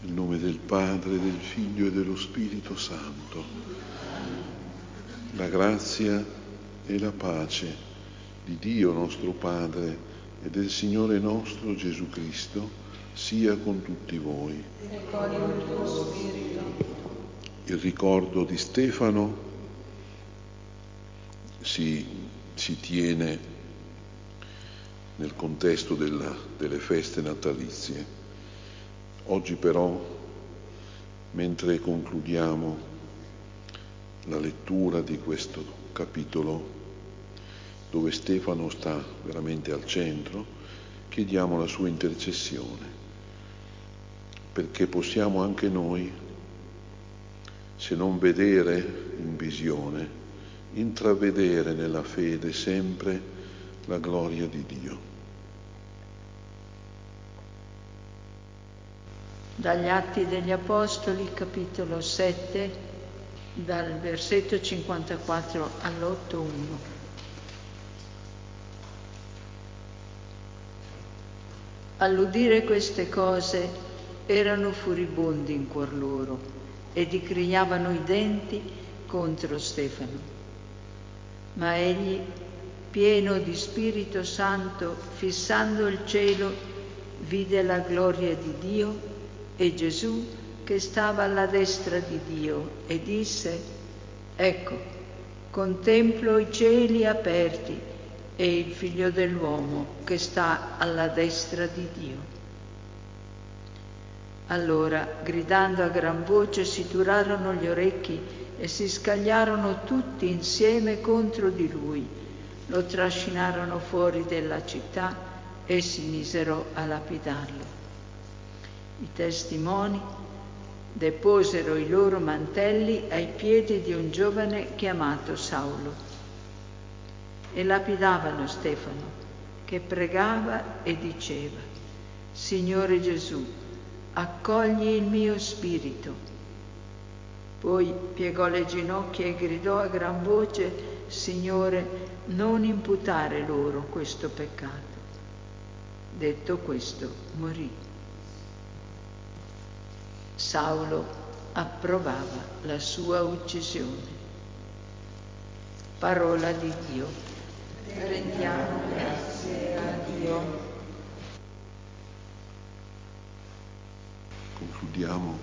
Nel nome del Padre, del Figlio e dello Spirito Santo. La grazia e la pace di Dio nostro Padre e del Signore nostro Gesù Cristo sia con tutti voi. E con il tuo spirito. Il ricordo di Stefano si tiene nel contesto delle feste natalizie. Oggi però, mentre concludiamo la lettura di questo capitolo, dove Stefano sta veramente al centro, chiediamo la sua intercessione, perché possiamo anche noi, se non vedere in visione, intravedere nella fede sempre la gloria di Dio. Dagli Atti degli Apostoli, capitolo 7, dal versetto 54 all'8:1. All'udire queste cose erano furibondi in cuor loro e dicrignavano i denti contro Stefano. Ma egli, pieno di Spirito Santo, fissando il cielo, vide la gloria di Dio e Gesù che stava alla destra di Dio e disse: «Ecco, contemplo i cieli aperti e il Figlio dell'uomo che sta alla destra di Dio». Allora, gridando a gran voce, si turarono gli orecchi e si scagliarono tutti insieme contro di lui. Lo trascinarono fuori della città e si misero a lapidarlo. I testimoni deposero i loro mantelli ai piedi di un giovane chiamato Saulo e lapidavano Stefano, che pregava e diceva: «Signore Gesù, accogli il mio spirito». Poi piegò le ginocchia e gridò a gran voce: «Signore, non imputare loro questo peccato». Detto questo, morì. Saulo approvava la sua uccisione. Parola di Dio. Rendiamo grazie a Dio. Concludiamo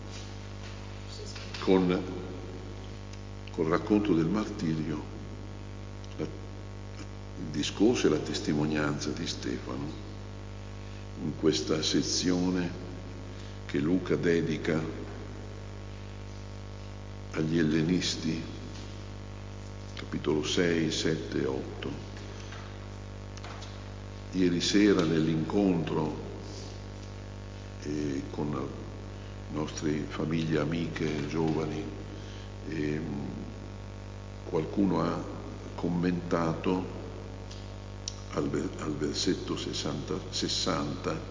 con il racconto del martirio, il discorso e la testimonianza di Stefano in questa sezione che Luca dedica agli ellenisti, capitolo 6, 7 e 8. Ieri sera nell'incontro con le nostre famiglie amiche giovani, qualcuno ha commentato al versetto 60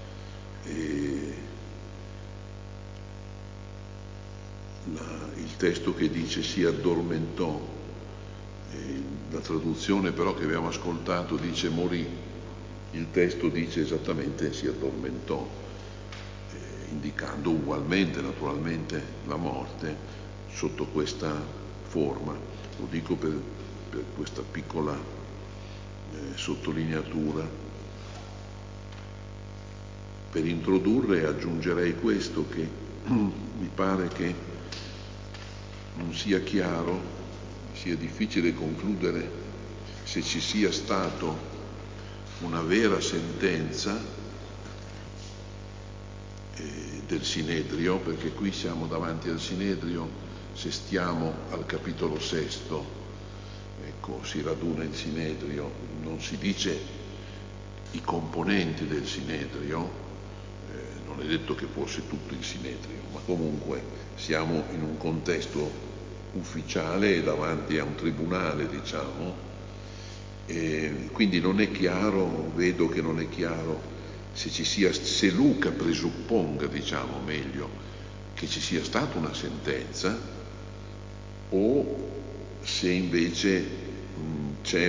il testo che dice si addormentò. La traduzione però che abbiamo ascoltato dice morì, il testo dice esattamente si addormentò, indicando ugualmente naturalmente la morte sotto questa forma. Lo dico per questa piccola sottolineatura. Per introdurre aggiungerei questo, che mi pare che non sia chiaro, sia difficile concludere se ci sia stato una vera sentenza del Sinedrio, perché qui siamo davanti al Sinedrio, se stiamo al capitolo 6, ecco, si raduna il Sinedrio, non si dice i componenti del Sinedrio, non è detto che fosse tutto il Sinedrio, ma comunque siamo in un contesto ufficiale e davanti a un tribunale, diciamo, e quindi non è chiaro, vedo che non è chiaro se Luca presupponga, diciamo meglio, che ci sia stata una sentenza o se invece c'è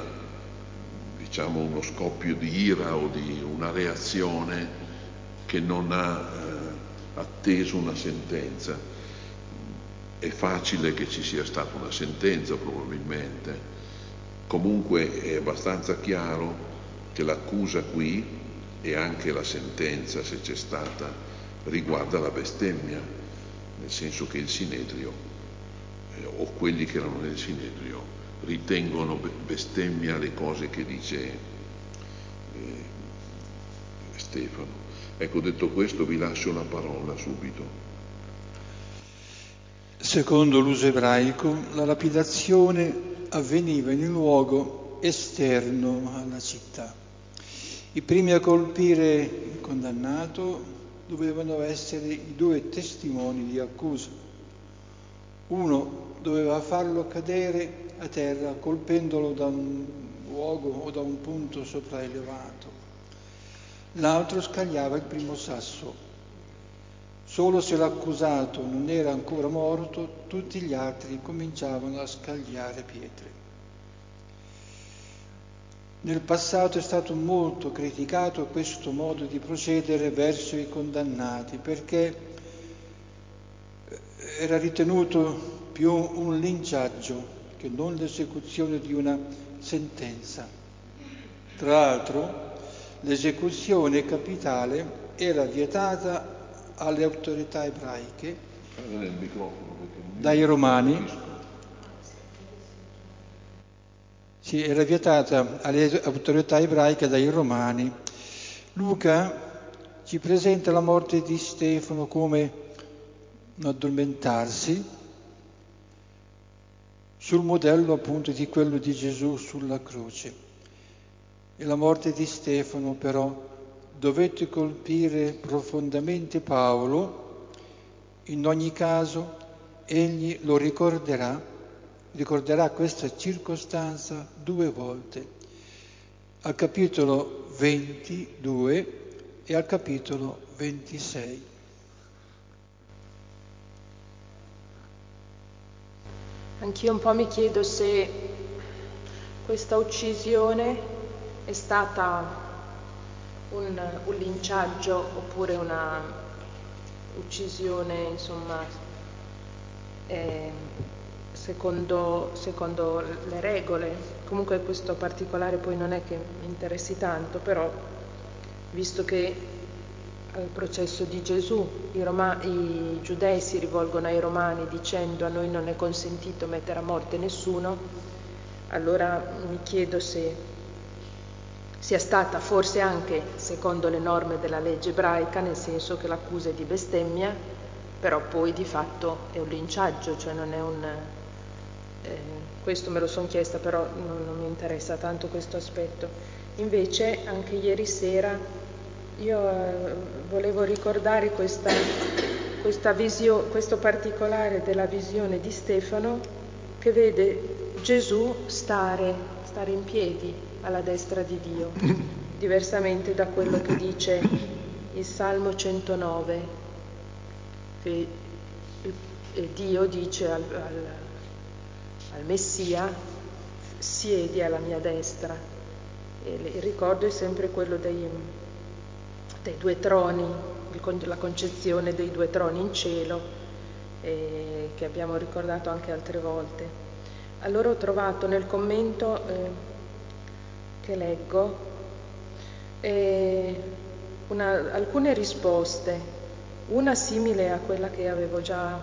uno scoppio di ira o di una reazione che non ha atteso una sentenza. È facile che ci sia stata una sentenza probabilmente, comunque è abbastanza chiaro che l'accusa qui e anche la sentenza, se c'è stata, riguarda la bestemmia, nel senso che il Sinedrio o quelli che erano nel Sinedrio ritengono bestemmia le cose che dice Stefano. Ecco, detto questo vi lascio la parola subito. Secondo l'uso ebraico, la lapidazione avveniva in un luogo esterno alla città. I primi a colpire il condannato dovevano essere i due testimoni di accusa. Uno doveva farlo cadere a terra colpendolo da un luogo o da un punto sopraelevato. L'altro scagliava il primo sasso. Solo se l'accusato non era ancora morto, tutti gli altri cominciavano a scagliare pietre. Nel passato è stato molto criticato questo modo di procedere verso i condannati, perché era ritenuto più un linciaggio che non l'esecuzione di una sentenza. Tra l'altro, l'esecuzione capitale era vietata alle autorità ebraiche dai Romani. Sì, era vietata alle autorità ebraiche dai Romani. Luca ci presenta la morte di Stefano come un addormentarsi sul modello appunto di quello di Gesù sulla croce. E la morte di Stefano però dovette colpire profondamente Paolo. In ogni caso egli lo ricorderà questa circostanza 2 volte, al capitolo 22 e al capitolo 26. Anch'io un po' mi chiedo se questa uccisione è stata un linciaggio oppure una uccisione, insomma, secondo le regole. Comunque questo particolare poi non è che mi interessi tanto, però visto che al processo di Gesù i giudei si rivolgono ai romani dicendo: a noi non è consentito mettere a morte nessuno, allora mi chiedo se sia stata forse anche secondo le norme della legge ebraica, nel senso che l'accusa è di bestemmia, però poi di fatto è un linciaggio, cioè non è questo me lo sono chiesta, però non mi interessa tanto questo aspetto. Invece anche ieri sera io volevo ricordare questo particolare della visione di Stefano, che vede Gesù stare in piedi alla destra di Dio, diversamente da quello che dice il Salmo 109, che Dio dice al Messia: siedi alla mia destra. E il ricordo è sempre quello dei 2 troni, la concezione dei 2 troni in cielo, che abbiamo ricordato anche altre volte. Allora ho trovato nel commento che leggo alcune risposte, una simile a quella che avevo già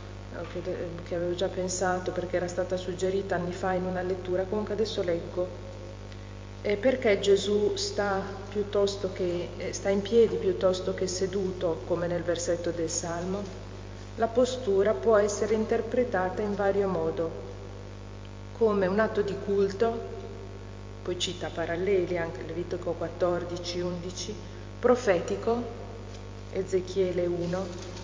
pensato, perché era stata suggerita anni fa in una lettura. Comunque adesso leggo. Perché Gesù sta in piedi piuttosto che seduto, come nel versetto del Salmo? La postura può essere interpretata in vario modo, come un atto di culto, poi cita paralleli anche Levitico 14, 11, profetico, Ezechiele 1,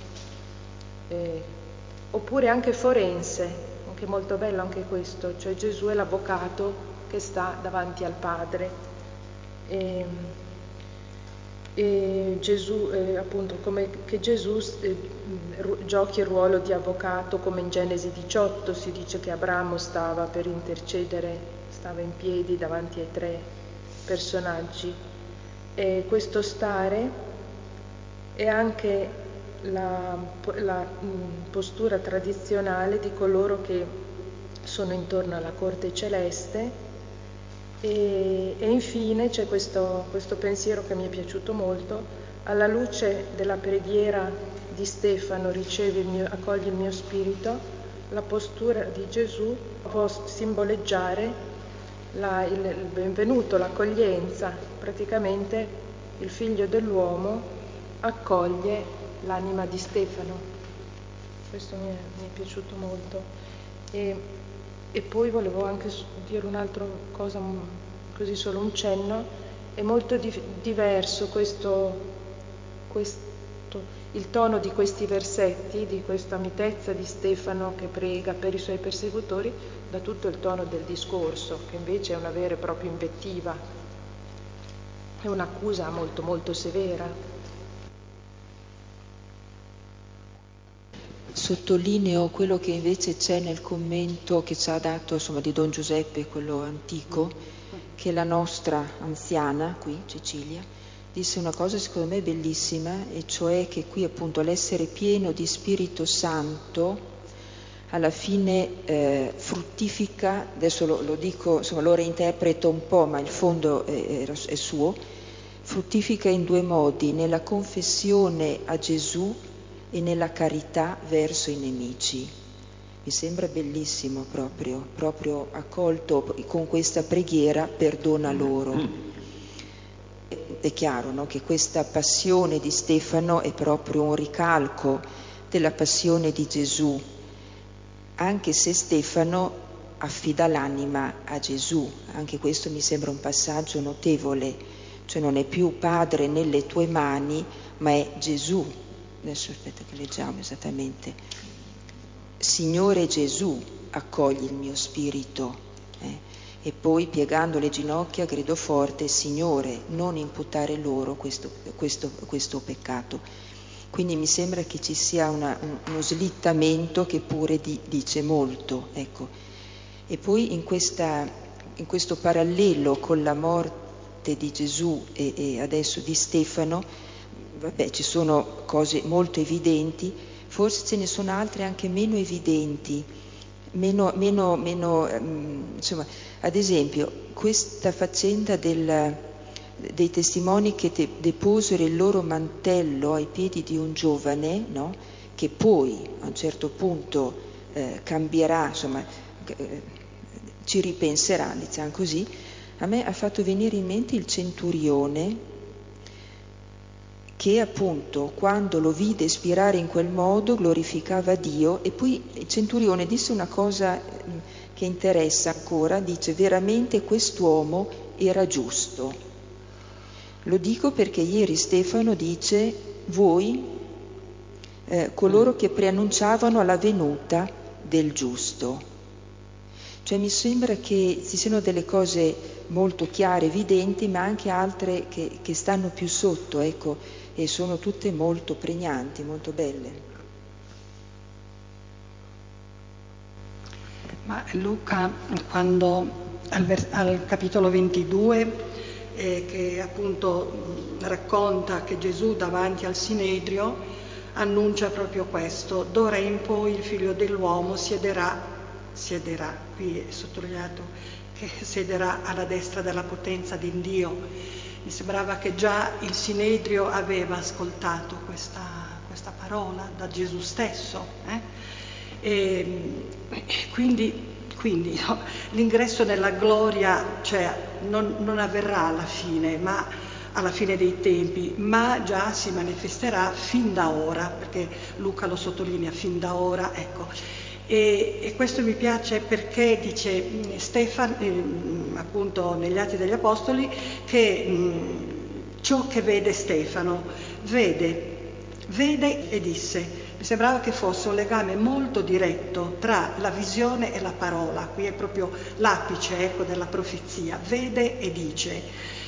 oppure anche forense, anche molto bello anche questo, cioè Gesù è l'avvocato che sta davanti al Padre, e Gesù appunto come che Gesù giochi il ruolo di avvocato, come in Genesi 18 si dice che Abramo stava per intercedere, stava in piedi davanti ai 3 personaggi, e questo stare è anche la postura tradizionale di coloro che sono intorno alla corte celeste. E infine c'è questo pensiero che mi è piaciuto molto: alla luce della preghiera di Stefano accogli il mio spirito. La postura di Gesù può simboleggiare il benvenuto, l'accoglienza. Praticamente il figlio dell'uomo accoglie l'anima di Stefano. Questo mi è piaciuto molto. E poi volevo anche dire un'altra cosa, così solo un cenno. È molto diverso il tono di questi versetti, di questa mitezza di Stefano che prega per i suoi persecutori, da tutto il tono del discorso, che invece è una vera e propria invettiva, è un'accusa molto molto severa. Sottolineo quello che invece c'è nel commento che ci ha dato, insomma, di Don Giuseppe, quello antico, che la nostra anziana qui, Cecilia, disse una cosa secondo me bellissima, e cioè che qui appunto l'essere pieno di Spirito Santo alla fine fruttifica, adesso lo dico, insomma lo reinterpreto un po', ma il fondo è suo, fruttifica in due modi: nella confessione a Gesù e nella carità verso i nemici. Mi sembra bellissimo proprio accolto con questa preghiera: perdona loro. È chiaro, no, che questa passione di Stefano è proprio un ricalco della passione di Gesù, anche se Stefano affida l'anima a Gesù. Anche questo mi sembra un passaggio notevole, cioè non è più Padre nelle tue mani, ma è Gesù. Adesso aspetta che leggiamo esattamente. Signore Gesù, accogli il mio spirito. E poi, piegando le ginocchia, grido forte: Signore, non imputare loro questo peccato. Quindi mi sembra che ci sia uno slittamento che pure dice molto, ecco. E poi in questo parallelo con la morte di Gesù e adesso di Stefano, vabbè, ci sono cose molto evidenti, forse ce ne sono altre anche meno evidenti, meno insomma, ad esempio questa faccenda dei testimoni che deposero il loro mantello ai piedi di un giovane, no? Che poi a un certo punto cambierà, insomma, ci ripenserà, diciamo così. A me ha fatto venire in mente il centurione, che appunto quando lo vide spirare in quel modo glorificava Dio. E poi il centurione disse una cosa che interessa ancora, dice: veramente quest'uomo era giusto. Lo dico perché ieri Stefano dice: voi, coloro che preannunciavano la venuta del giusto. Cioè mi sembra che ci siano delle cose molto chiare, evidenti, ma anche altre che stanno più sotto, ecco, e sono tutte molto pregnanti, molto belle. Ma Luca, quando al capitolo 22, che appunto racconta che Gesù davanti al Sinedrio annuncia proprio questo: d'ora in poi il figlio dell'uomo siederà, qui è sottolineato che siederà alla destra della potenza di Dio. Mi sembrava che già il Sinedrio aveva ascoltato questa parola da Gesù stesso. E quindi no, l'ingresso nella gloria, cioè, non avverrà alla fine, ma alla fine dei tempi, ma già si manifesterà fin da ora, perché Luca lo sottolinea, fin da ora, ecco. E questo mi piace perché dice Stefano, appunto negli Atti degli Apostoli, che ciò che vede Stefano, vede e disse. Mi sembrava che fosse un legame molto diretto tra la visione e la parola. Qui è proprio l'apice, ecco, della profezia. Vede e dice.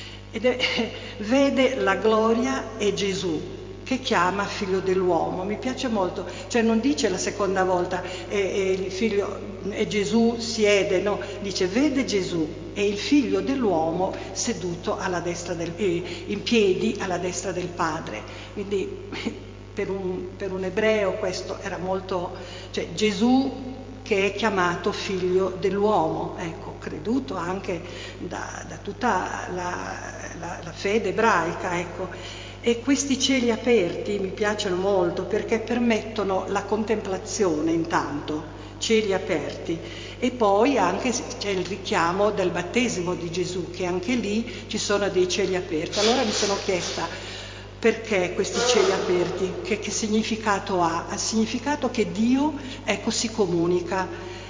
Vede la gloria e Gesù, che chiama figlio dell'uomo. Mi piace molto, cioè non dice la seconda volta il figlio e Gesù siede, no, dice vede Gesù e il figlio dell'uomo seduto alla destra in piedi alla destra del Padre. Quindi per un ebreo questo era molto, cioè Gesù che è chiamato figlio dell'uomo, ecco, creduto anche da tutta la fede ebraica, ecco. E questi cieli aperti mi piacciono molto perché permettono la contemplazione intanto, cieli aperti, e poi anche c'è il richiamo del battesimo di Gesù, che anche lì ci sono dei cieli aperti. Allora mi sono chiesta, perché questi cieli aperti? Che significato ha? Ha significato che Dio, ecco, si comunica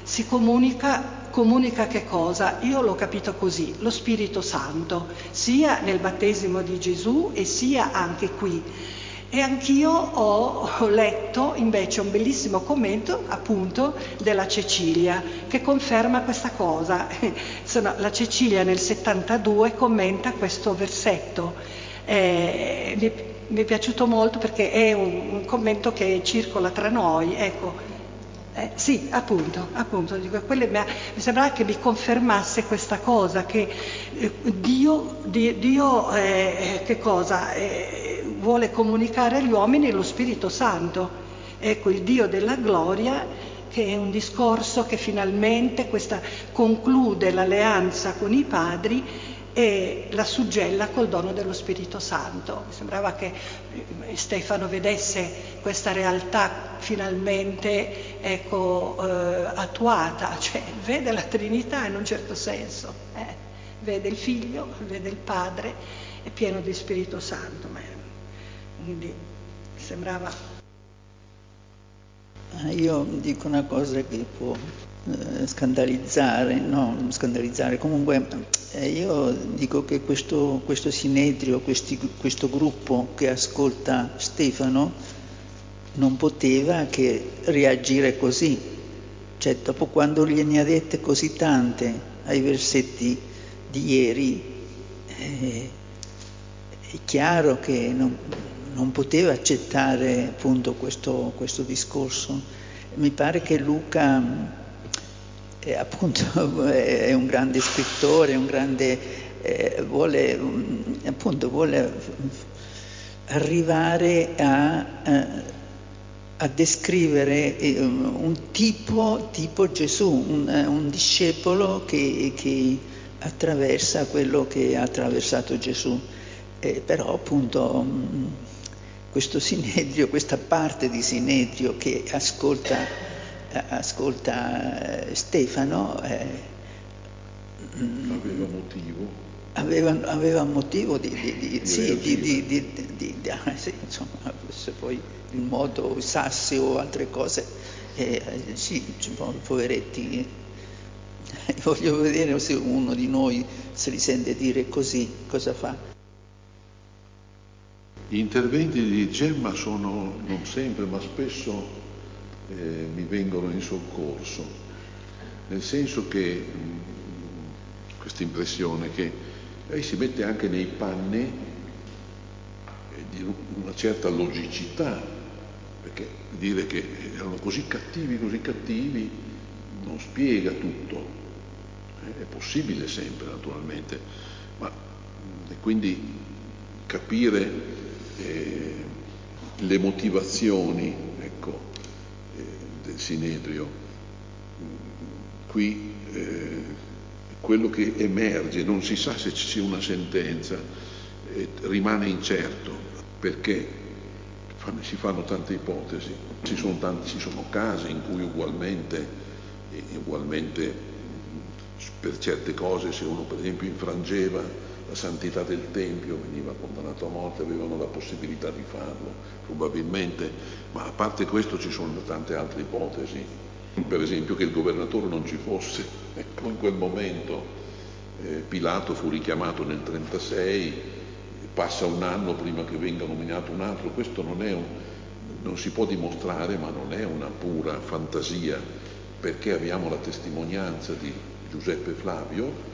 che cosa? Io l'ho capito così, lo Spirito Santo, sia nel battesimo di Gesù e sia anche qui. E anch'io ho letto invece un bellissimo commento appunto della Cecilia che conferma questa cosa. La Cecilia nel 72 commenta questo versetto. Mi è piaciuto molto perché è un commento che circola tra noi, ecco. Sì, appunto, dico, mi sembrava che mi confermasse questa cosa, che Dio che cosa? Vuole comunicare agli uomini lo Spirito Santo, ecco, il Dio della gloria, che è un discorso che finalmente conclude l'alleanza con i padri e la suggella col dono dello Spirito Santo. Mi sembrava che Stefano vedesse questa realtà finalmente, ecco, attuata, cioè vede la Trinità in un certo senso, vede il Figlio, vede il Padre, è pieno di Spirito Santo, quindi sembrava. Io dico una cosa che può scandalizzare, comunque io dico che questo sinedrio, questo gruppo che ascolta Stefano non poteva che reagire così, cioè dopo quando gliene ha dette così tante ai versetti di ieri, è chiaro che non poteva accettare appunto questo discorso. Mi pare che Luca appunto è un grande scrittore, vuole arrivare a descrivere un tipo Gesù, un discepolo che attraversa quello che ha attraversato Gesù. Però appunto questo sinedrio, questa parte di sinedrio che ascolta Stefano aveva motivo di se poi il modo, i sassi o altre cose, sì, poveretti, voglio vedere se uno di noi se li sente dire così, cosa fa? Gli interventi di Gemma sono, non sempre, ma spesso mi vengono in soccorso, nel senso che questa impressione che lei si mette anche nei panni di una certa logicità, perché dire che erano così cattivi non spiega tutto, è possibile sempre naturalmente, ma quindi capire le motivazioni, ecco, del sinedrio. Qui quello che emerge, non si sa se ci sia una sentenza, rimane incerto, perché si fanno tante ipotesi, ci sono casi in cui ugualmente per certe cose, se uno per esempio infrangeva la santità del Tempio veniva condannato a morte, avevano la possibilità di farlo, probabilmente, ma a parte questo ci sono tante altre ipotesi, per esempio che il governatore non ci fosse, ecco, in quel momento Pilato fu richiamato nel 36, passa un anno prima che venga nominato un altro, questo non si può dimostrare, ma non è una pura fantasia, perché abbiamo la testimonianza di Giuseppe Flavio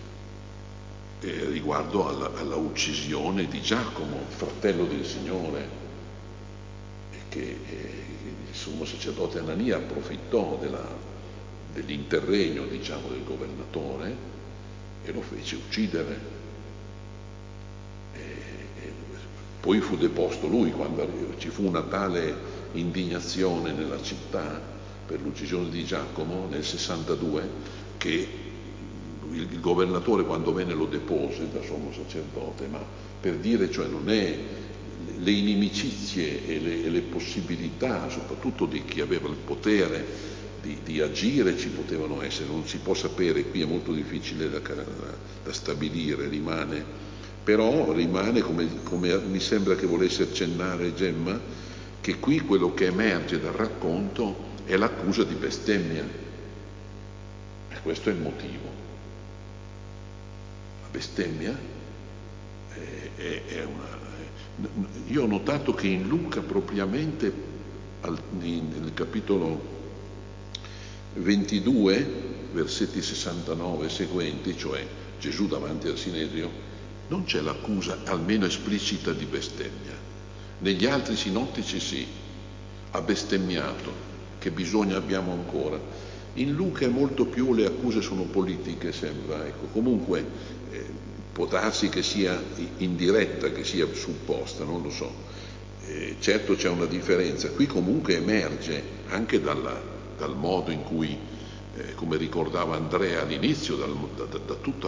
riguardo alla uccisione di Giacomo, fratello del Signore, che il sommo sacerdote Anania approfittò dell'interregno, diciamo, del governatore e lo fece uccidere. Poi fu deposto lui, quando ci fu una tale indignazione nella città per l'uccisione di Giacomo nel 62, che il governatore, quando venne, lo depose da sommo sacerdote, ma per dire, cioè, non è le inimicizie e le possibilità, soprattutto di chi aveva il potere di agire, ci potevano essere, non si può sapere, qui è molto difficile da stabilire, però rimane, come mi sembra che volesse accennare Gemma, che qui quello che emerge dal racconto è l'accusa di bestemmia, e questo è il motivo. La bestemmia è una... Io ho notato che in Luca propriamente nel capitolo 22, versetti 69 e seguenti, cioè Gesù davanti al Sinedrio, non c'è l'accusa almeno esplicita di bestemmia. Negli altri sinottici sì, ha bestemmiato, che bisogno abbiamo ancora. In Luca è molto più, le accuse sono politiche, sembra, ecco. Comunque può darsi che sia indiretta, che sia supposta, non lo so. Certo c'è una differenza. Qui comunque emerge anche dal modo in cui, come ricordava Andrea all'inizio, da tutta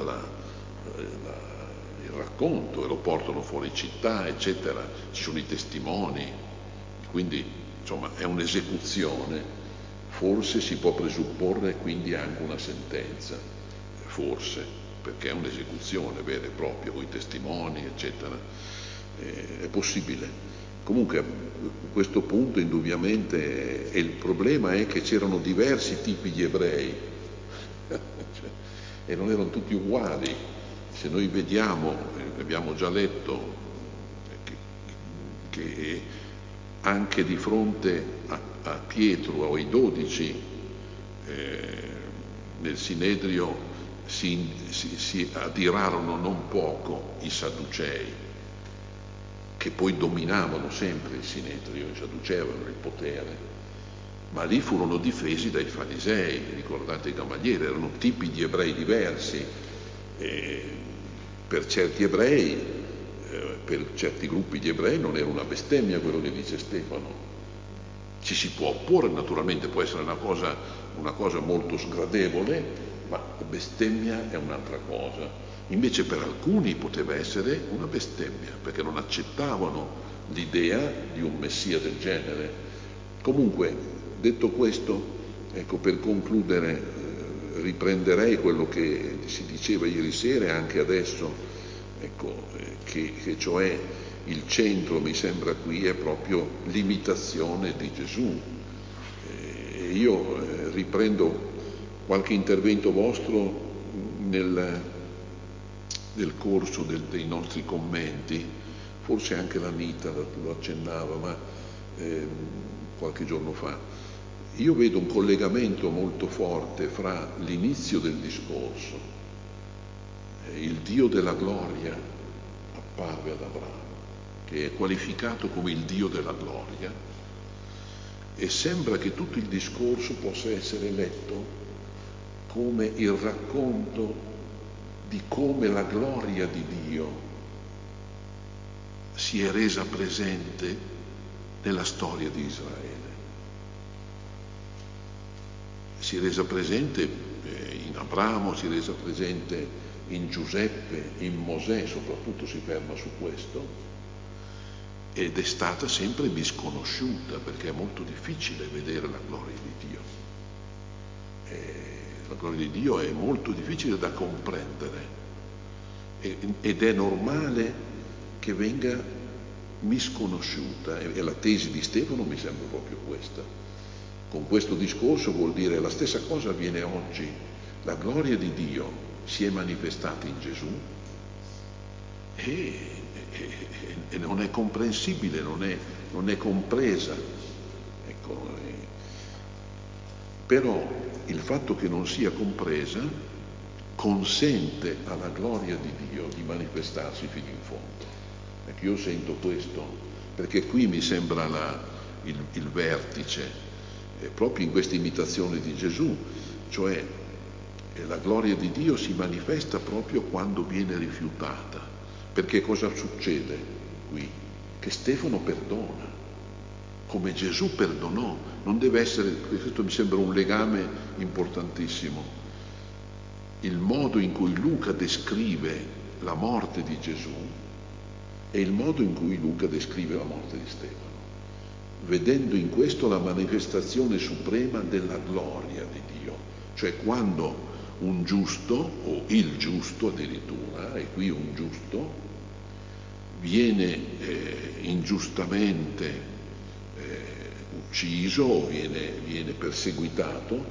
il racconto, e lo portano fuori città, eccetera, ci sono i testimoni, quindi insomma è un'esecuzione, forse si può presupporre quindi anche una sentenza, forse, perché è un'esecuzione vera e propria, con i testimoni, eccetera, è possibile. Comunque a questo punto indubbiamente il problema è che c'erano diversi tipi di ebrei e non erano tutti uguali. Se noi vediamo, abbiamo già letto, che anche di fronte a Pietro o ai 12 nel Sinedrio si adirarono non poco i Sadducei, che poi dominavano sempre il Sinedrio, i Sadducei avevano il potere, ma lì furono difesi dai farisei. Ricordate Gamaliele, erano tipi di ebrei diversi, per certi ebrei, per certi gruppi di ebrei non era una bestemmia quello che dice Stefano. Ci si può opporre, naturalmente può essere una cosa molto sgradevole, ma bestemmia è un'altra cosa. Invece per alcuni poteva essere una bestemmia, perché non accettavano l'idea di un Messia del genere. Comunque, detto questo, ecco, per concludere, riprenderei quello che si diceva ieri sera e anche adesso, ecco, che cioè il centro, mi sembra qui, è proprio l'imitazione di Gesù. E io riprendo qualche intervento vostro nel corso dei nostri commenti, forse anche l'Anita lo accennava, ma qualche giorno fa. Io vedo un collegamento molto forte fra l'inizio del discorso, il Dio della gloria apparve ad Abramo, che è qualificato come il Dio della gloria, e sembra che tutto il discorso possa essere letto come il racconto di come la gloria di Dio si è resa presente nella storia di Israele. Si è resa presente in Abramo, si è resa presente in Giuseppe, in Mosè, soprattutto si ferma su questo, ed è stata sempre misconosciuta, perché è molto difficile vedere la gloria di Dio. La gloria di Dio è molto difficile da comprendere ed è normale che venga misconosciuta, e la tesi di Stefano mi sembra proprio questa. Con questo discorso vuol dire la stessa cosa avviene oggi. La gloria di Dio si è manifestata in Gesù e non è comprensibile, non è compresa. Ecco, però il fatto che non sia compresa consente alla gloria di Dio di manifestarsi fino in fondo. Ecco, io sento questo, perché qui mi sembra il vertice, proprio in questa imitazione di Gesù, cioè la gloria di Dio si manifesta proprio quando viene rifiutata. Perché cosa succede qui? che Stefano perdona, come Gesù perdonò. Non deve essere, questo mi sembra un legame importantissimo, il modo in cui Luca descrive la morte di Gesù e il modo in cui Luca descrive la morte di Stefano, vedendo in questo la manifestazione suprema della gloria di Dio, cioè quando un giusto, o il giusto addirittura, e qui un giusto, viene ingiustamente ucciso o viene perseguitato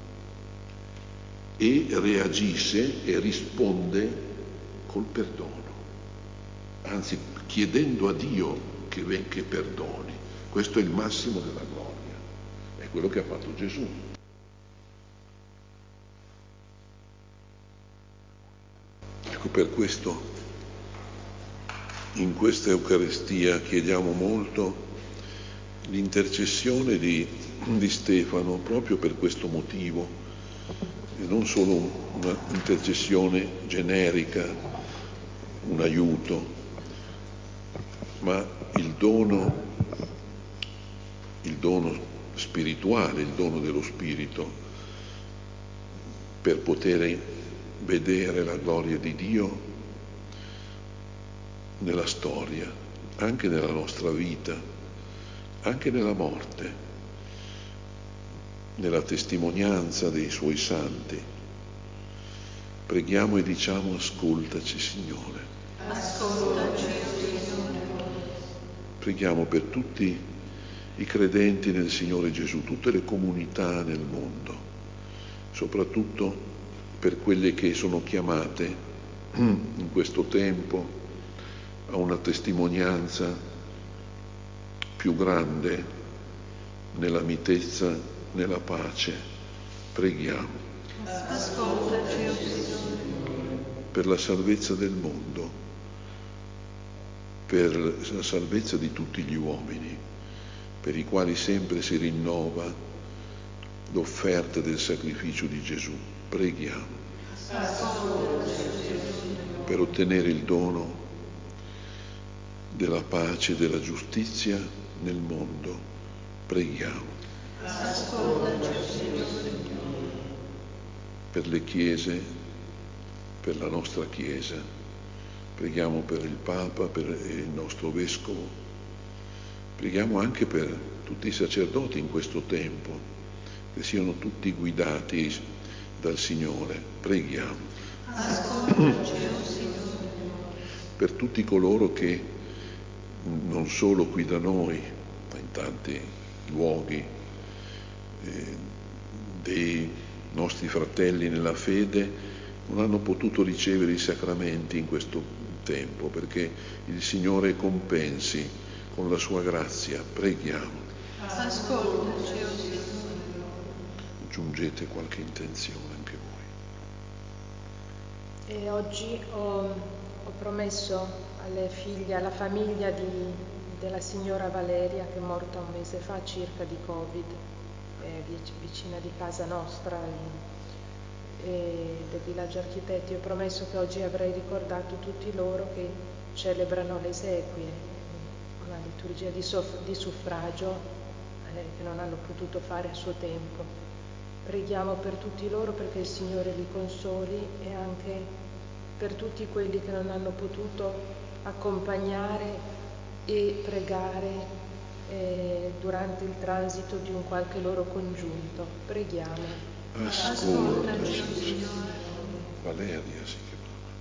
e reagisce e risponde col perdono, anzi chiedendo a Dio che perdoni. Questo è il massimo della gloria, è quello che ha fatto Gesù. Ecco, per questo in questa Eucaristia chiediamo molto l'intercessione di Stefano, proprio per questo motivo, e non solo una intercessione generica, un aiuto, ma il dono spirituale, il dono dello Spirito, per poter vedere la gloria di Dio nella storia, anche nella nostra vita, anche nella morte, nella testimonianza dei Suoi santi. Preghiamo e diciamo: ascoltaci, Signore. Ascoltaci, Signore. Preghiamo per tutti i credenti nel Signore Gesù, tutte le comunità nel mondo, soprattutto per quelle che sono chiamate in questo tempo a una testimonianza più grande nella mitezza, nella pace. Preghiamo. Ascoltaci, Signore. Per la salvezza del mondo, per la salvezza di tutti gli uomini, per i quali sempre si rinnova l'offerta del sacrificio di Gesù. Preghiamo. Ascoltaci, Signore. Per ottenere il dono della pace e della giustizia nel mondo. Preghiamo. Ascoltaci, Signore. Per le chiese, per la nostra Chiesa. Preghiamo per il Papa, per il nostro Vescovo. Preghiamo anche per tutti i sacerdoti in questo tempo, che siano tutti guidati dal Signore. Preghiamo. Ascoltaci, Signore. Per tutti coloro che non solo qui da noi, ma in tanti luoghi, dei nostri fratelli nella fede non hanno potuto ricevere i sacramenti in questo tempo, perché il Signore compensi con la sua grazia. Preghiamo. Ascoltaci, Signore. Aggiungete qualche intenzione anche voi. E oggi ho promesso alle figlie, alla famiglia della signora Valeria, che è morta un mese fa circa di Covid, vicina di casa nostra del villaggio Architetti. Ho promesso che oggi avrei ricordato tutti loro che celebrano le esequie, una liturgia di suffragio che non hanno potuto fare a suo tempo. Preghiamo per tutti loro perché il Signore li consoli, e anche per tutti quelli che non hanno potuto accompagnare e pregare durante il transito di un qualche loro congiunto. Preghiamo. Ascoltaci, Signore. Valeria si chiamava.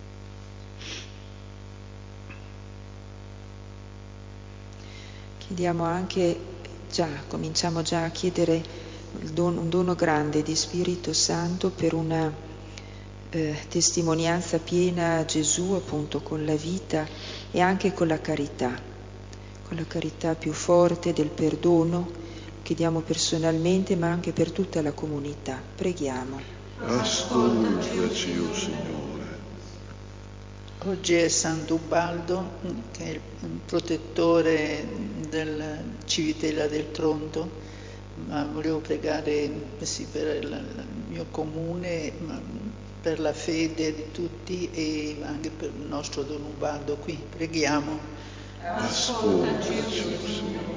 Chiediamo anche, cominciamo già a chiedere un dono grande di Spirito Santo per una testimonianza piena a Gesù, appunto, con la vita e anche con la carità più forte del perdono. Chiediamo personalmente, ma anche per tutta la comunità. Preghiamo. Ascoltaci, o Signore. Oggi è Sant'Ubaldo, che è il protettore del Civitella del Tronto, ma volevo pregare sì, per il mio comune, per la fede di tutti e anche per il nostro Don Ubaldo qui. Preghiamo. Ascoltaci, Signore.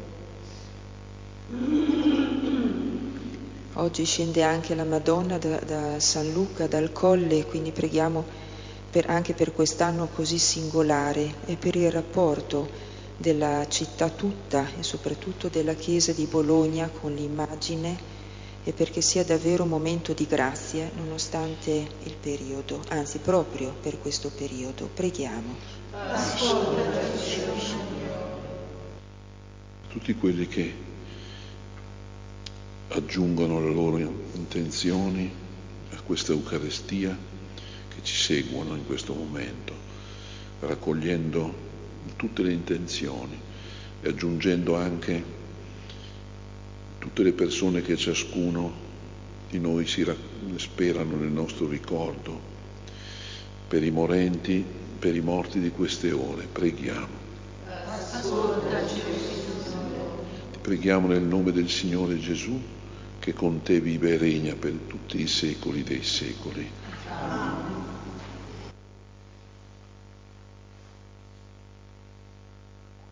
Oggi scende anche la Madonna da San Luca, dal Colle, quindi preghiamo anche per quest'anno così singolare e per il rapporto della città tutta e soprattutto della Chiesa di Bologna con l'immagine, e perché sia davvero un momento di grazia nonostante il periodo, anzi proprio per questo periodo. Preghiamo. Ascoltaci, Signore. Tutti quelli che aggiungono le loro intenzioni a questa Eucaristia, che ci seguono in questo momento, raccogliendo tutte le intenzioni e aggiungendo anche tutte le persone che ciascuno di noi sperano nel nostro ricordo, per i morenti, per i morti di queste ore. Preghiamo. Ti preghiamo nel nome del Signore Gesù, che con te vive e regna per tutti i secoli dei secoli.